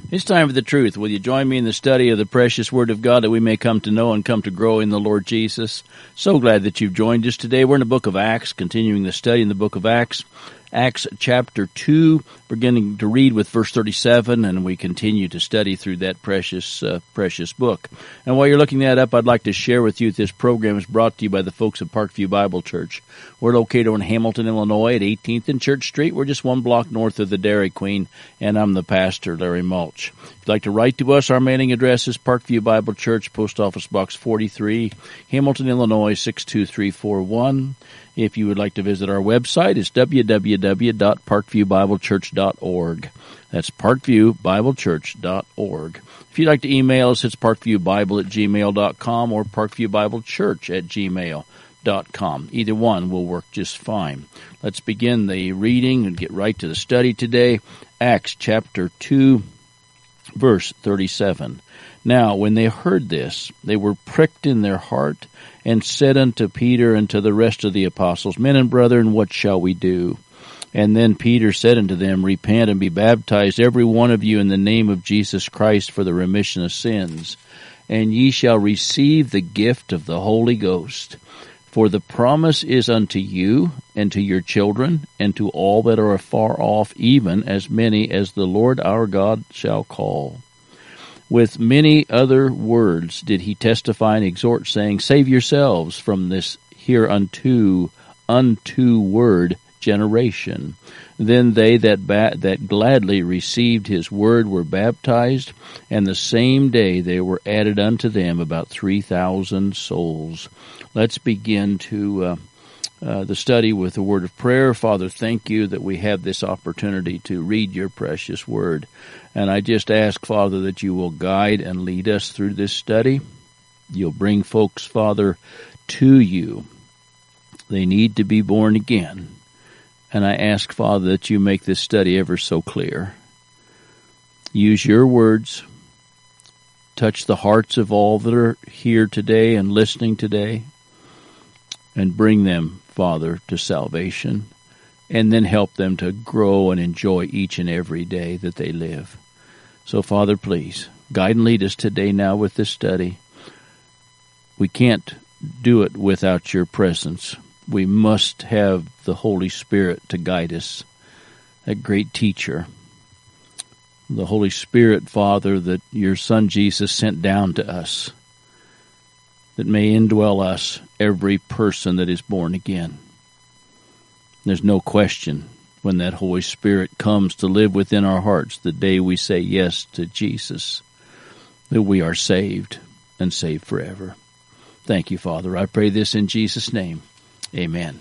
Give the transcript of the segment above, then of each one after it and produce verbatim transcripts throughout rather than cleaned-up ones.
It's time for the truth. Will you join me in the study of the precious Word of God that we may come to know and come to grow in the Lord Jesus? So glad that you've joined us today. We're in the book of Acts, continuing the study in the book of Acts. Acts chapter two, beginning to read with verse thirty-seven, and we continue to study through that precious, uh, precious book. And while you're looking that up, I'd like to share with you that this program is brought to you by the folks at Parkview Bible Church. We're located in Hamilton, Illinois at eighteenth and Church Street. We're just one block north of the Dairy Queen, and I'm the pastor, Larry Mulch. If you'd like to write to us, our mailing address is Parkview Bible Church, Post Office Box forty-three, Hamilton, Illinois six two three four one. If you would like to visit our website, it's w w w dot parkview bible church dot org. That's parkview bible church dot org. If you'd like to email us, it's parkviewbible at gmail dot com or parkviewbiblechurch at gmail dot com. Either one will work just fine. Let's begin the reading and get right to the study today. Acts chapter two, verse thirty-seven. Now, when they heard this, they were pricked in their heart, and said unto Peter and to the rest of the apostles, Men and brethren, what shall we do? And then Peter said unto them, Repent and be baptized, every one of you, in the name of Jesus Christ for the remission of sins, and ye shall receive the gift of the Holy Ghost. For the promise is unto you, and to your children, and to all that are afar off, even as many as the Lord our God shall call. With many other words did he testify and exhort, saying, Save yourselves from this hereunto unto word generation. Then they that ba- that gladly received his word were baptized, and the same day they were added unto them about three thousand souls. Let's begin to uh, uh, the study with a word of prayer. Father, thank you that we have this opportunity to read your precious word. And I just ask, Father, that you will guide and lead us through this study. You'll bring folks, Father, to you. They need to be born again. And I ask, Father, that you make this study ever so clear. Use your words. Touch the hearts of all that are here today and listening today. And bring them, Father, to salvation. And then help them to grow and enjoy each and every day that they live. So, Father, please, guide and lead us today now with this study. We can't do it without your presence. We must have the Holy Spirit to guide us, that great teacher. The Holy Spirit, Father, that your Son Jesus sent down to us, that may indwell us, every person that is born again. There's no question when that Holy Spirit comes to live within our hearts the day we say yes to Jesus, that we are saved and saved forever. Thank you, Father. I pray this in Jesus' name. Amen.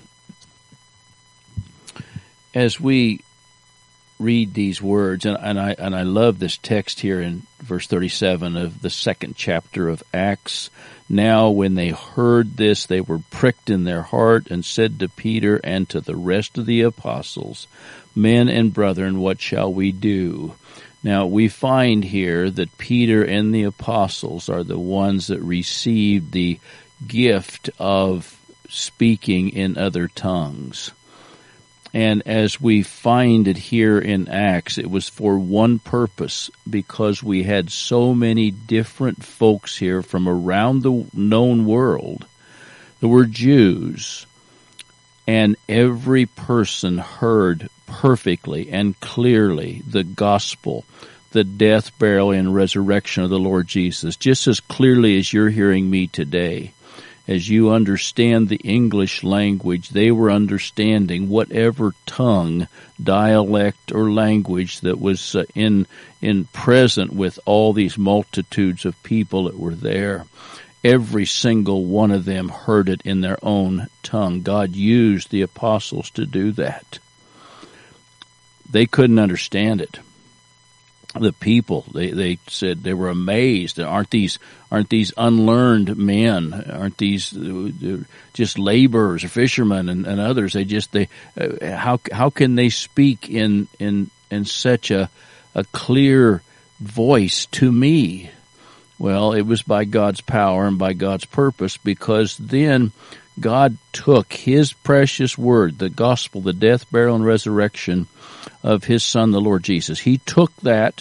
As we read these words, and, and I and I love this text here in verse thirty-seven of the second chapter of Acts. Now when they heard this, they were pricked in their heart, and said to Peter and to the rest of the apostles, Men and brethren, what shall we do? Now we find here that Peter and the apostles are the ones that received the gift of speaking in other tongues. And as we find it here in Acts, it was for one purpose, because we had so many different folks here from around the known world. There were Jews, and every person heard perfectly and clearly the gospel, the death, burial, and resurrection of the Lord Jesus, just as clearly as you're hearing me today. As you understand the English language, they were understanding whatever tongue, dialect, or language that was uh, in in present with all these multitudes of people that were there. Every single one of them heard it in their own tongue. God used the apostles to do that. They couldn't understand it. The people, they, they said they were amazed. Aren't these aren't these unlearned men? Aren't these uh, just laborers or fishermen and, and others? They just they uh, how how can they speak in in in such a a clear voice to me? Well, it was by God's power and by God's purpose, because then God took his precious word, the gospel, the death, burial, and resurrection of his Son, the Lord Jesus. He took that,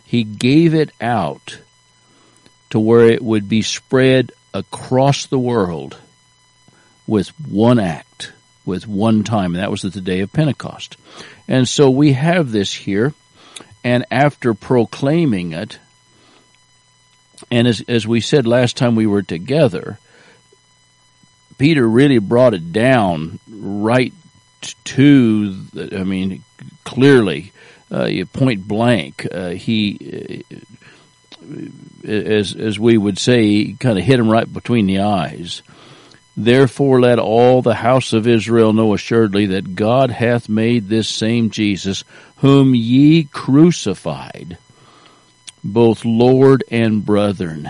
He gave it out to where it would be spread across the world with one act, with one time, and that was at the day of Pentecost. And so we have this here, and after proclaiming it, and as, as we said last time we were together, Peter really brought it down right to, the, I mean, clearly, uh, point blank. Uh, he, uh, as as we would say, he kind of hit him right between the eyes. Therefore let all the house of Israel know assuredly that God hath made this same Jesus, whom ye crucified, both Lord and brethren.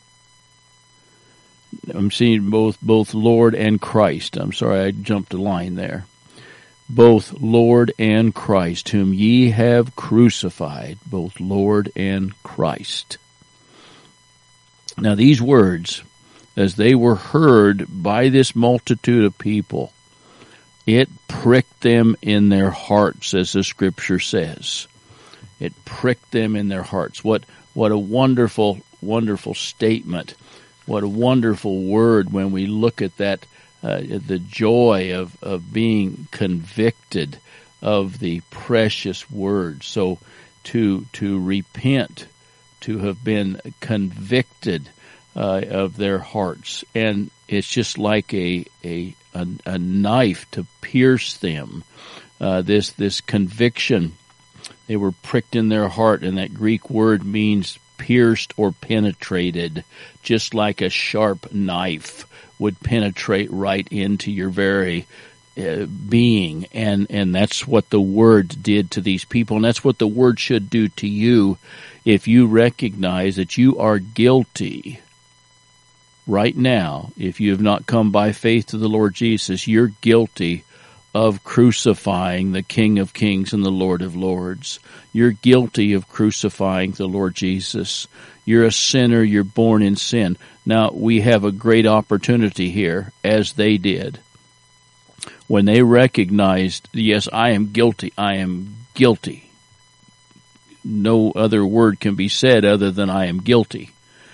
I'm seeing both both Lord and Christ. I'm sorry, I jumped a line there. Both Lord and Christ, whom ye have crucified, both Lord and Christ. Now these words, as they were heard by this multitude of people, it pricked them in their hearts, as the Scripture says. It pricked them in their hearts. What what a wonderful, wonderful statement. What a wonderful word when we look at that, uh, the joy of, of being convicted of the precious word. So to to repent, to have been convicted uh, of their hearts. And it's just like a a, a, a knife to pierce them. Uh, this this conviction, they were pricked in their heart, and that Greek word means pierced or penetrated, just like a sharp knife would penetrate right into your very uh, being. And, and that's what the Word did to these people, and that's what the Word should do to you if you recognize that you are guilty right now. If you have not come by faith to the Lord Jesus, you're guilty of crucifying the King of Kings and the Lord of Lords. You're guilty of crucifying the Lord Jesus. You're a sinner. You're born in sin. Now, we have a great opportunity here, as they did. When they recognized, yes, I am guilty. I am guilty. No other word can be said other than I am guilty.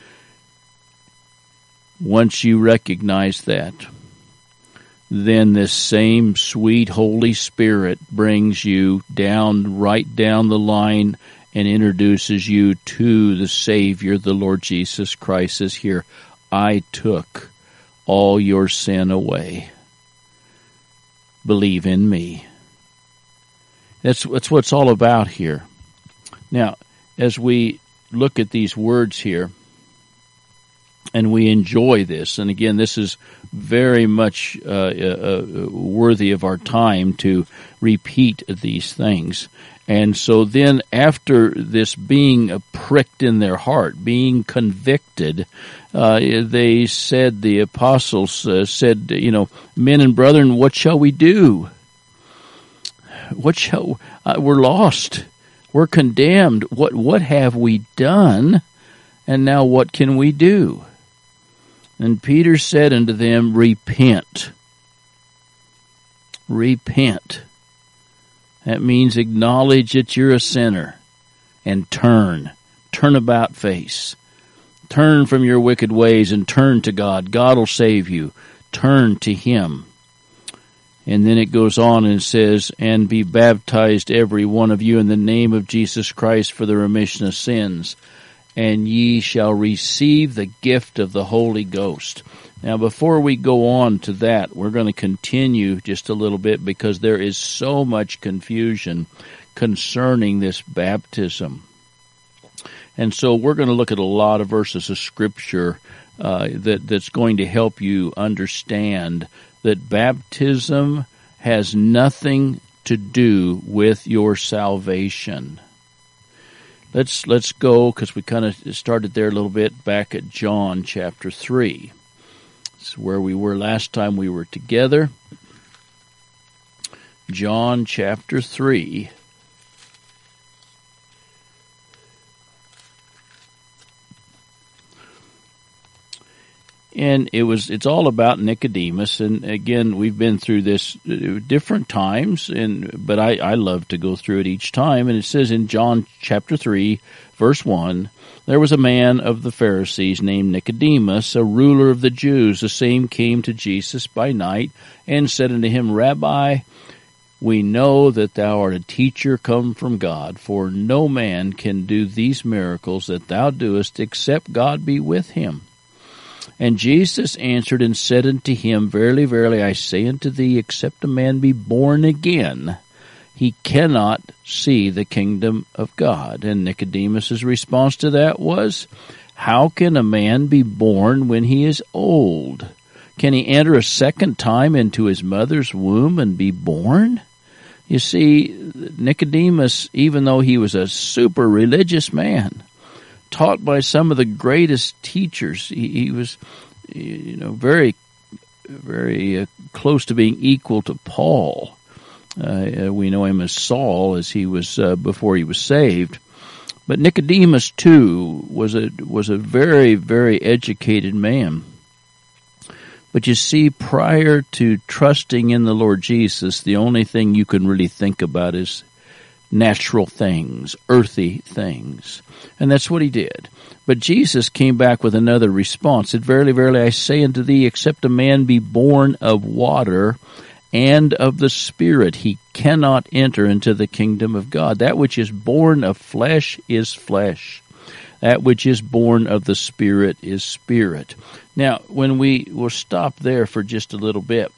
Once you recognize that, then this same sweet Holy Spirit brings you down, right down the line, and introduces you to the Savior, the Lord Jesus Christ. Says here, I took all your sin away. Believe in me. That's, that's what it's all about here. Now, as we look at these words here, and we enjoy this, and again, this is very much uh, uh, worthy of our time to repeat these things. And so then after this being pricked in their heart, being convicted, uh, they said, the apostles uh, said, you know, men and brethren, what shall we do? What shall, uh, we're lost. We're condemned. What, what have we done? And now what can we do? And Peter said unto them, repent. Repent. That means acknowledge that you're a sinner and turn. Turn about face. Turn from your wicked ways and turn to God. God will save you. Turn to Him. And then it goes on and says, and be baptized every one of you in the name of Jesus Christ for the remission of sins, and ye shall receive the gift of the Holy Ghost. Now, before we go on to that, we're going to continue just a little bit because there is so much confusion concerning this baptism. And so we're going to look at a lot of verses of Scripture uh, that, that's going to help you understand that baptism has nothing to do with your salvation. Let's let's go, because we kind of started there a little bit, back at John chapter three. This is where we were last time we were together. John chapter three. And it was, it's all about Nicodemus. And again, we've been through this different times, and, but I, I love to go through it each time. And it says in John chapter three, verse one, there was a man of the Pharisees named Nicodemus, a ruler of the Jews. The same came to Jesus by night and said unto him, Rabbi, we know that thou art a teacher come from God, for no man can do these miracles that thou doest except God be with him. And Jesus answered and said unto him, Verily, verily, I say unto thee, except a man be born again, he cannot see the kingdom of God. And Nicodemus' response to that was, How can a man be born when he is old? Can he enter a second time into his mother's womb and be born? You see, Nicodemus, even though he was a super religious man, taught by some of the greatest teachers, he, he was, you know, very, very uh, close to being equal to Paul. Uh, we know him as Saul, as he was uh, before he was saved. But Nicodemus too was a was a very, very educated man. But you see, prior to trusting in the Lord Jesus, the only thing you can really think about is natural things, earthly things. And that's what he did. But Jesus came back with another response. Said, Verily, verily, I say unto thee, except a man be born of water and of the Spirit, he cannot enter into the kingdom of God. That which is born of flesh is flesh. That which is born of the Spirit is spirit. Now, when we will stop there for just a little bit.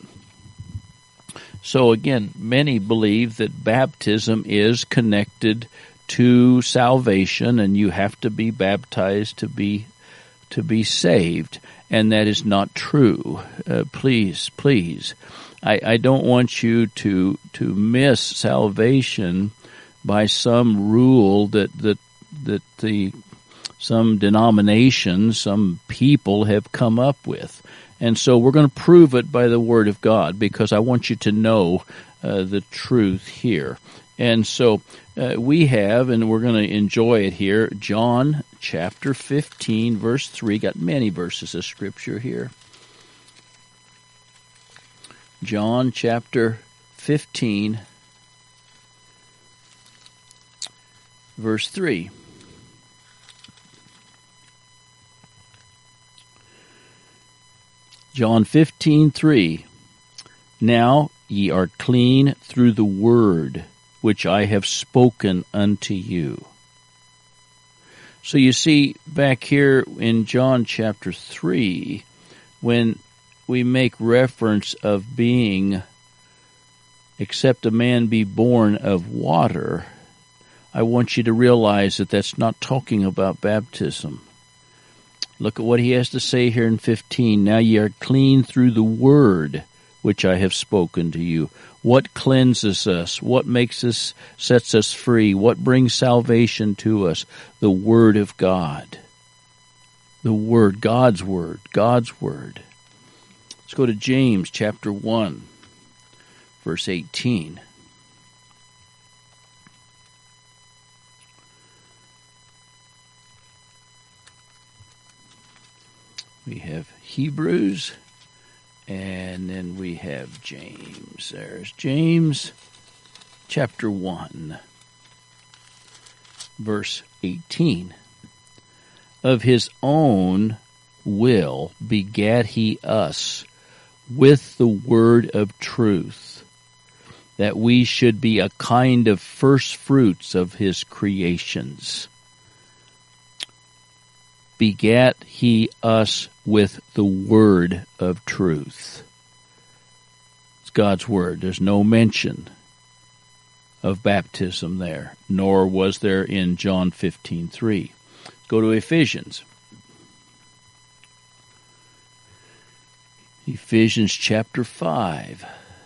So again, many believe that baptism is connected to salvation, and you have to be baptized to be to be saved, and that is not true. Uh, please, please, I, I don't want you to to miss salvation by some rule that that that the some denominations, some people have come up with. And so we're going to prove it by the Word of God, because I want you to know uh, the truth here. And so uh, we have, and we're going to enjoy it here, John chapter fifteen, verse three. Got many verses of Scripture here. John chapter fifteen, verse three. John fifteen, three. Now ye are clean through the word which I have spoken unto you. So you see, back here in John chapter three, when we make reference of being, except a man be born of water, I want you to realize that that's not talking about baptism. Look at what he has to say here in fifteen. Now ye are clean through the word which I have spoken to you. What cleanses us? What makes us, sets us free? What brings salvation to us? The Word of God. The Word, God's Word, God's Word. Let's go to James chapter one, verse eighteen. We have Hebrews, and then we have James. There's James chapter one, verse eighteen. Of his own will begat he us with the word of truth, that we should be a kind of first fruits of his creations. Begat he us with the word of truth. It's God's word. There's no mention of baptism there, nor was there in John fifteen three. Go to Ephesians. Ephesians chapter five,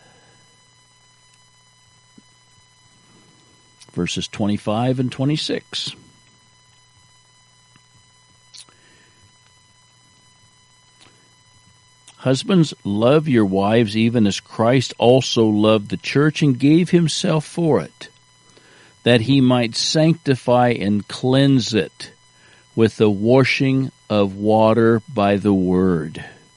verses twenty-five and twenty-six. Husbands, love your wives even as Christ also loved the church and gave himself for it, that he might sanctify and cleanse it with the washing of water by the word,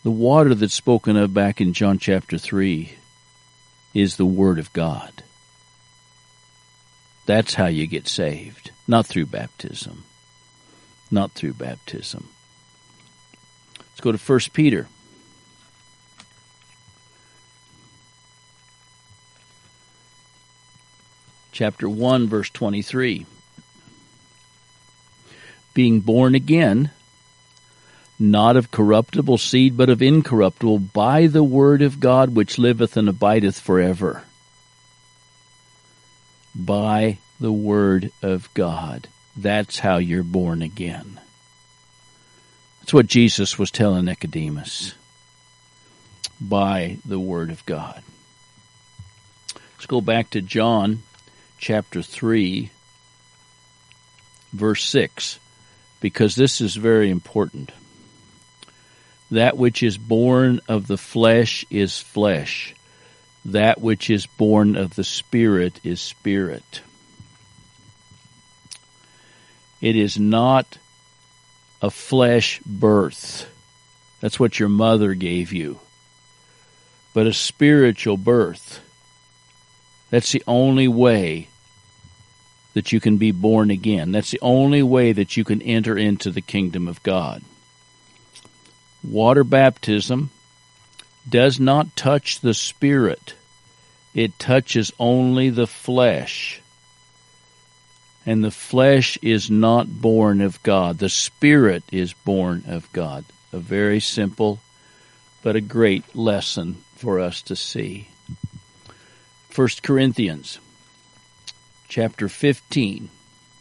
The water that's spoken of back in John chapter three is the Word of God. That's how you get saved, not through baptism. Not through baptism. Let's go to First Peter. Chapter one, verse twenty-three. Being born again, not of corruptible seed, but of incorruptible, by the word of God which liveth and abideth forever. By the word of God. That's how you're born again. That's what Jesus was telling Nicodemus. By the word of God. Let's go back to John chapter three, verse six, because this is very important. That which is born of the flesh is flesh. That which is born of the Spirit is spirit. It is not a flesh birth. That's what your mother gave you. But a spiritual birth. That's the only way that you can be born again. That's the only way that you can enter into the kingdom of God. Water baptism does not touch the spirit. It touches only the flesh. And the flesh is not born of God. The Spirit is born of God. A very simple but a great lesson for us to see. First Corinthians chapter fifteen.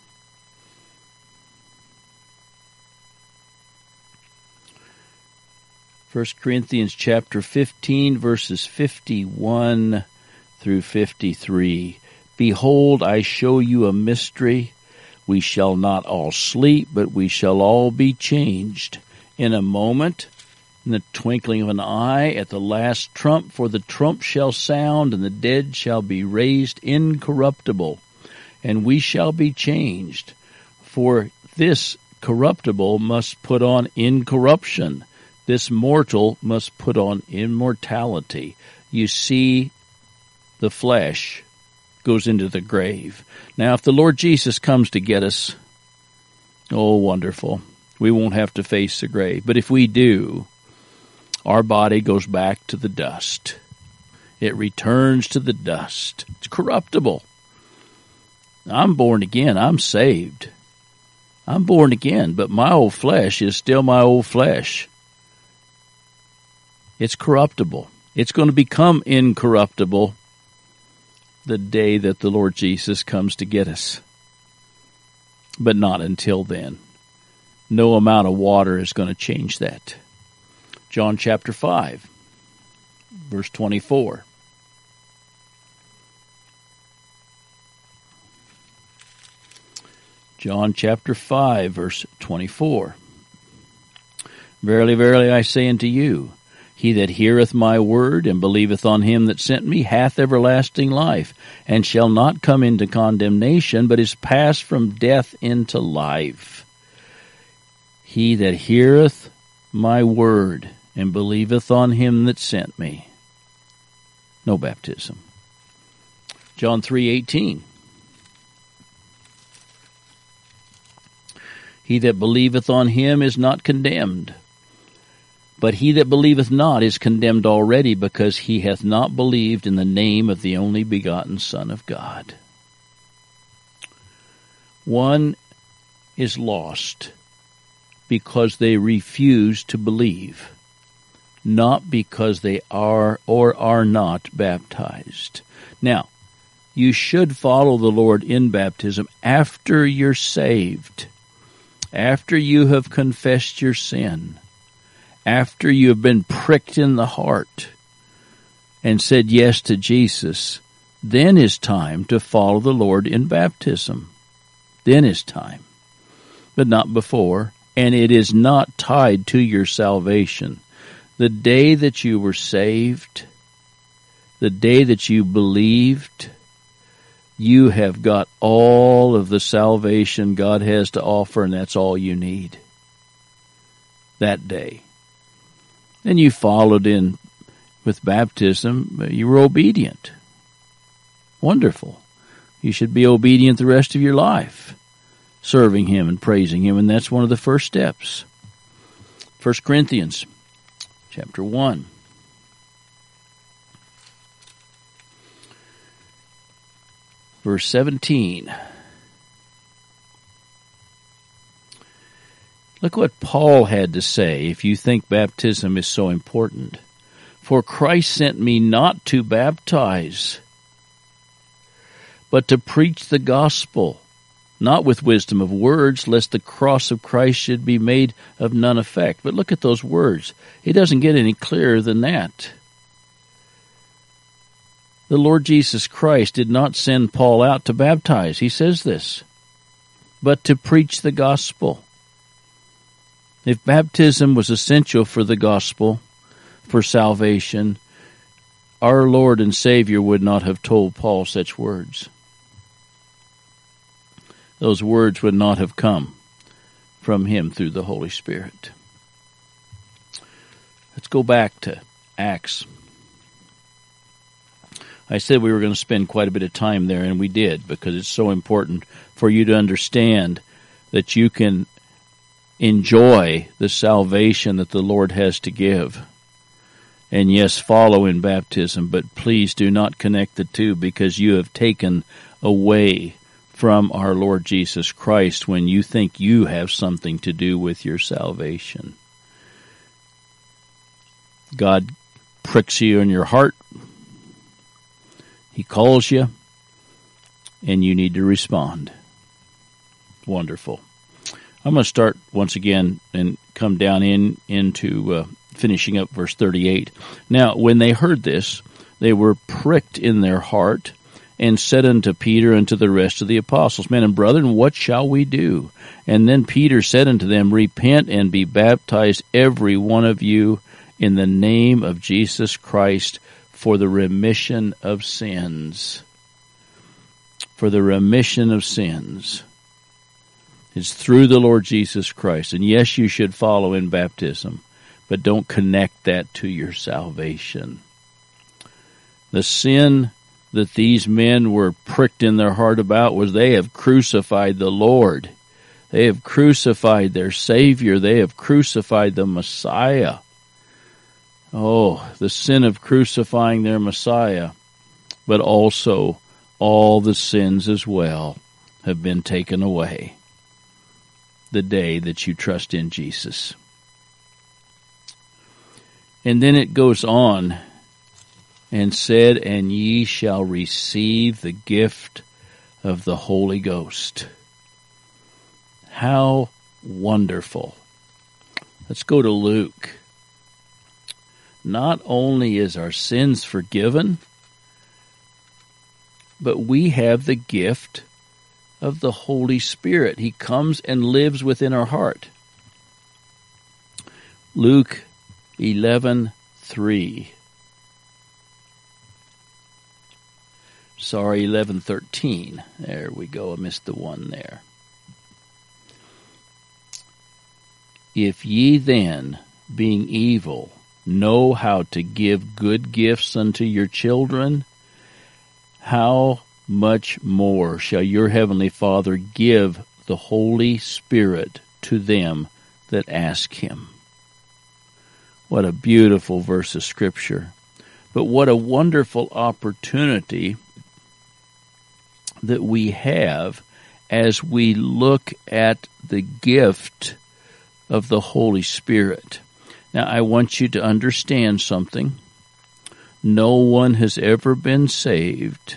First Corinthians chapter fifteen, verses fifty-one through fifty-three. Behold, I show you a mystery. We shall not all sleep, but we shall all be changed. In a moment, in the twinkling of an eye, at the last trump, for the trump shall sound, and the dead shall be raised incorruptible, and we shall be changed. For this corruptible must put on incorruption. This mortal must put on immortality. You see, the flesh goes into the grave. Now, if the Lord Jesus comes to get us, oh, wonderful. We won't have to face the grave. But if we do, our body goes back to the dust. It returns to the dust. It's corruptible. I'm born again. I'm saved. I'm born again, but my old flesh is still my old flesh. It's corruptible. It's going to become incorruptible the day that the Lord Jesus comes to get us. But not until then. No amount of water is going to change that. John chapter five, verse twenty-four. John chapter five, verse twenty-four. Verily, verily, I say unto you, he that heareth my word and believeth on him that sent me hath everlasting life, and shall not come into condemnation, but is passed from death into life. He that heareth my word and believeth on him that sent me. No baptism. John three eighteen. He that believeth on him is not condemned. But he that believeth not is condemned already, because he hath not believed in the name of the only begotten Son of God. One is lost because they refuse to believe, not because they are or are not baptized. Now, you should follow the Lord in baptism after you're saved, after you have confessed your sin, after you have been pricked in the heart and said yes to Jesus. Then is time to follow the Lord in baptism. Then is time, but not before. And it is not tied to your salvation. The day that you were saved, the day that you believed, you have got all of the salvation God has to offer, and that's all you need. That day. and you followed in with baptism. You were obedient. Wonderful. You should be obedient the rest of your life, serving Him and praising Him, and that's one of the first steps. First Corinthians chapter one. Verse seventeen. Look what Paul had to say if you think baptism is so important. For Christ sent me not to baptize, but to preach the gospel, not with wisdom of words, lest the cross of Christ should be made of none effect. But look at those words. It doesn't get any clearer than that. The Lord Jesus Christ did not send Paul out to baptize. He says this, but to preach the gospel. If baptism was essential for the gospel, for salvation, our Lord and Savior would not have told Paul such words. Those words would not have come from him through the Holy Spirit. Let's go back to Acts. I said we were going to spend quite a bit of time there, and we did, because it's so important for you to understand that you can enjoy the salvation that the Lord has to give. And yes, follow in baptism, but please do not connect the two, because you have taken away from our Lord Jesus Christ when you think you have something to do with your salvation. God pricks you in your heart. He calls you, and you need to respond. Wonderful. I'm going to start once again and come down in into uh, finishing up verse thirty-eight. Now, when they heard this, they were pricked in their heart, and said unto Peter and to the rest of the apostles, Men and brethren, what shall we do? And then Peter said unto them, Repent and be baptized every one of you in the name of Jesus Christ for the remission of sins. For the remission of sins. It's through the Lord Jesus Christ. And yes, you should follow in baptism, but don't connect that to your salvation. The sin that these men were pricked in their heart about was they have crucified the Lord. They have crucified their Savior. They have crucified the Messiah. Oh, the sin of crucifying their Messiah, but also all the sins as well have been taken away the day that you trust in Jesus. And then it goes on and said, And ye shall receive the gift of the Holy Ghost. How wonderful. Let's go to Luke. Not only is our sins forgiven, but we have the gift of the Holy Spirit. He comes and lives within our heart. Luke eleven three. Sorry, eleven thirteen. There we go. I missed the one there. If ye then, being evil, know how to give good gifts unto your children, how much more shall your heavenly Father give the Holy Spirit to them that ask Him? What a beautiful verse of Scripture. But what a wonderful opportunity that we have as we look at the gift of the Holy Spirit. Now, I want you to understand something. No one has ever been saved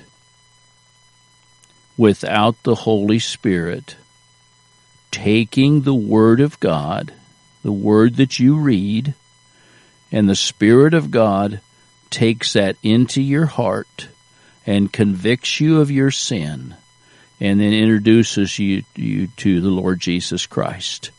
without the Holy Spirit taking the Word of God, the Word that you read, and the Spirit of God takes that into your heart and convicts you of your sin, and then introduces you, you to the Lord Jesus Christ.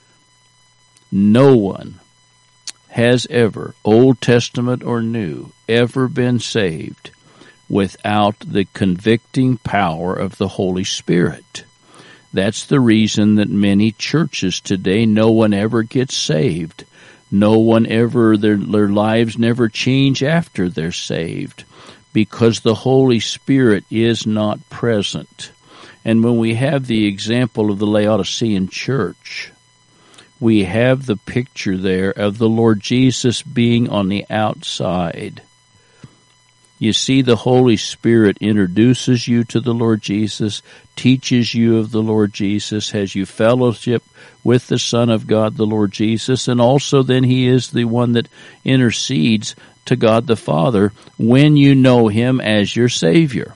No one has ever, Old Testament or New, ever been saved without the convicting power of the Holy Spirit. That's the reason that many churches today, no one ever gets saved. No one ever, their, their lives never change after they're saved, because the Holy Spirit is not present. And when we have the example of the Laodicean church, we have the picture there of the Lord Jesus being on the outside. You see, the Holy Spirit introduces you to the Lord Jesus, teaches you of the Lord Jesus, has you fellowship with the Son of God, the Lord Jesus, and also then He is the one that intercedes to God the Father when you know Him as your Savior.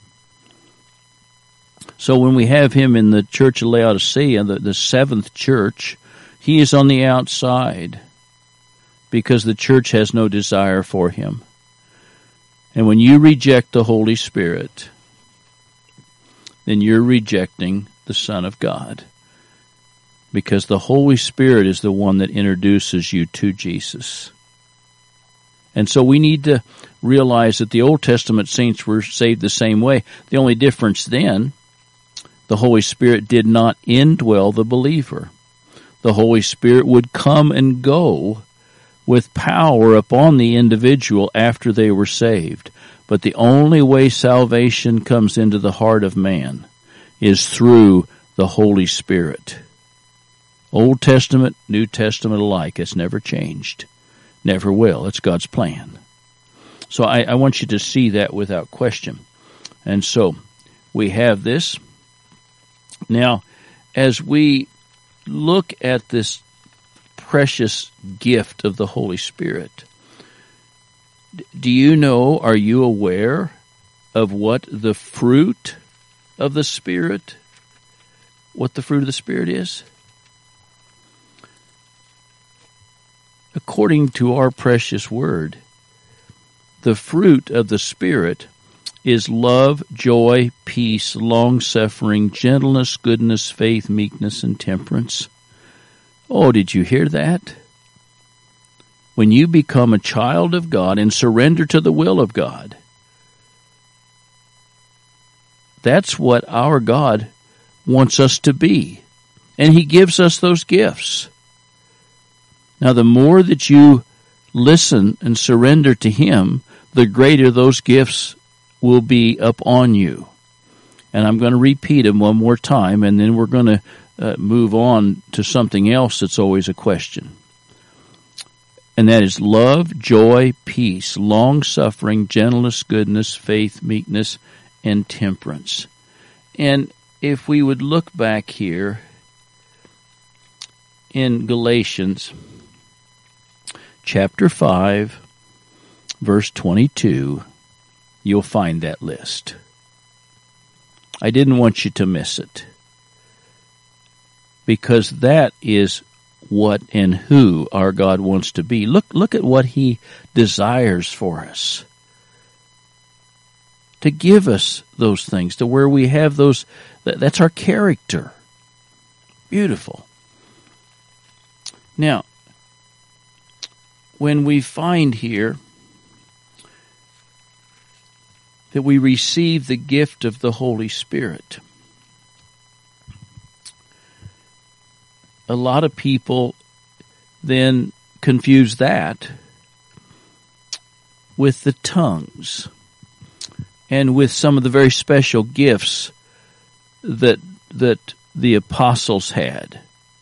So when we have Him in the church of Laodicea, the, the seventh church, He is on the outside because the church has no desire for Him. And when you reject the Holy Spirit, then you're rejecting the Son of God, because the Holy Spirit is the one that introduces you to Jesus. And so we need to realize that the Old Testament saints were saved the same way. The only difference then, the Holy Spirit did not indwell the believer. The Holy Spirit would come and go with power upon the individual after they were saved. But the only way salvation comes into the heart of man is through the Holy Spirit. Old Testament, New Testament alike, it's never changed. Never will. It's God's plan. So I, I want you to see that without question. And so we have this. Now, as we look at this precious gift of the Holy Spirit, do you know, are you aware of what the fruit of the Spirit, what the fruit of the Spirit is? According to our precious word, the fruit of the Spirit is love, joy, peace, long-suffering, gentleness, goodness, faith, meekness, and temperance. Oh, did you hear that? When you become a child of God and surrender to the will of God, that's what our God wants us to be. And He gives us those gifts. Now, the more that you listen and surrender to Him, the greater those gifts will be upon you. And I'm going to repeat them one more time, and then we're going to uh, move on to something else that's always a question. And that is love, joy, peace, long-suffering, gentleness, goodness, faith, meekness, and temperance. And if we would look back here in Galatians chapter five, verse twenty-two, you'll find that list. I didn't want you to miss it, because that is what and who our God wants to be. Look, look at what He desires for us. To give us those things, to where we have those, that, that's our character. Beautiful. Now, when we find here that we receive the gift of the Holy Spirit, a lot of people then confuse that with the tongues and with some of the very special gifts that that the apostles had.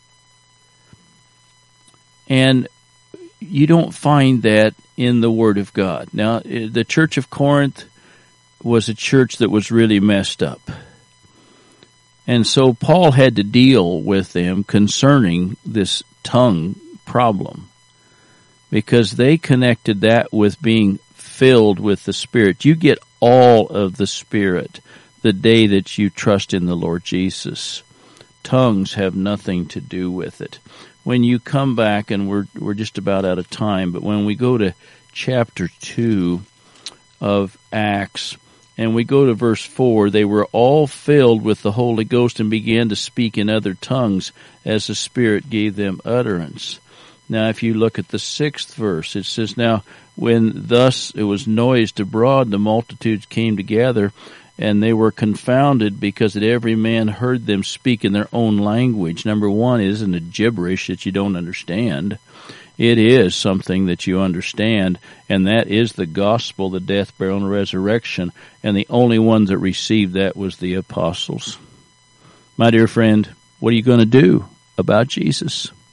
And you don't find that in the Word of God. Now, the Church of Corinth was a church that was really messed up. And so Paul had to deal with them concerning this tongue problem, because they connected that with being filled with the Spirit. You get all of the Spirit the day that you trust in the Lord Jesus. Tongues have nothing to do with it. When you come back, and we're we're just about out of time, but when we go to chapter two of Acts, and we go to verse four, they were all filled with the Holy Ghost and began to speak in other tongues as the Spirit gave them utterance. Now, if you look at the sixth verse, it says, now, when thus it was noised abroad, the multitudes came together, and they were confounded, because that every man heard them speak in their own language. Number one, isn't it gibberish that you don't understand? It is something that you understand, and that is the gospel, the death, burial, and resurrection, and the only ones that received that was the apostles. My dear friend, what are you going to do about Jesus?